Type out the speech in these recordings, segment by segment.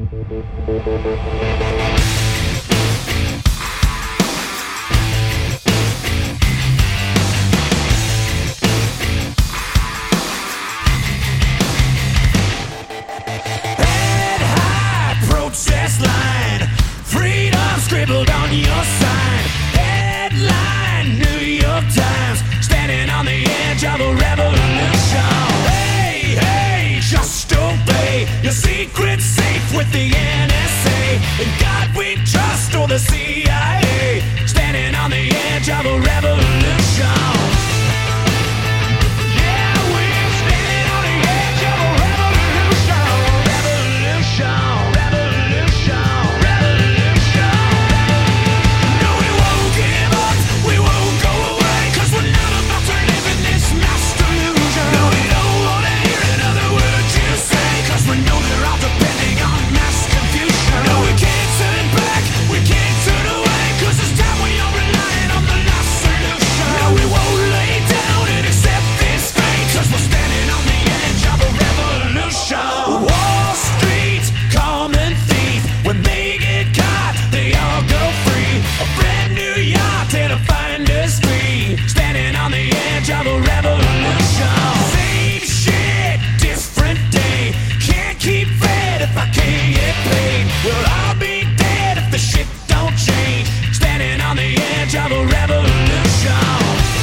Head high, protest line, freedom scribbled on your sign. Headline, New York Times, standing on the edge of a revolution. Hey, hey, just obey your secret safe with the NSA. In God we trust, or the CIA, standing on the edge of a revolution. Yeah, we're standing on the edge of a revolution. Revolution, revolution, revolution. No, we won't give up, we won't go away, 'cause we're not about to live in this mass delusion. No, we don't wanna hear another word you say, 'cause we know they're all depending on mass confusion. No, we can't turn back, we can't turn away, 'cause this time we are relying on the last solution. No, we won't lay down and accept this fate, 'cause we're standing on the edge of a revolution. Wall Street, common thief, when they get caught, they all go free. A brand new yacht and a finder's fee, standing on the edge of a revolution. Same shit, different day, can't keep fed if I can't get paid. Well, I'll be dead if the shit don't change, standing on the edge of a revolution.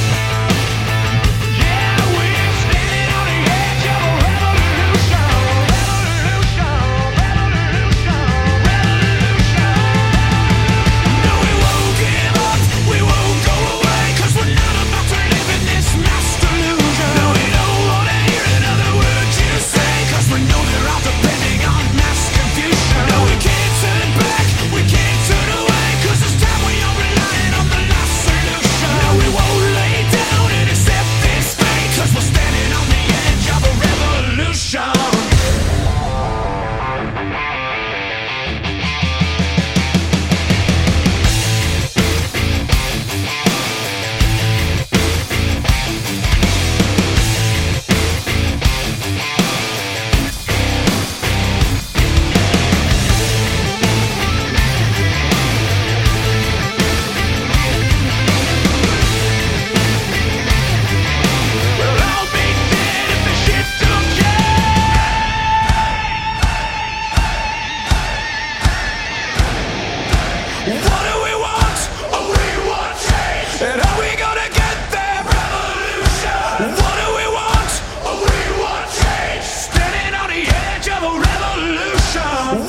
Yeah, we're standing on the edge of a revolution. Revolution, revolution, revolution. No, we won't give up, we won't go away, 'cause we're not about to live in this mass delusion. No, we don't wanna hear another word you say, 'cause we know they're all depending on mass confusion. No, we can't turn back, we can't turn away, 'cause this time we are relying on the last solution. No, we won't lay down and accept this fate, 'cause we're standing on the edge of a revolution. Well, I'll be dead if the shit don't change. What do we want? Oh, we want change. And are we gonna get there? Revolution. What do we want? Oh, we want change. Standing on the edge of a revolution.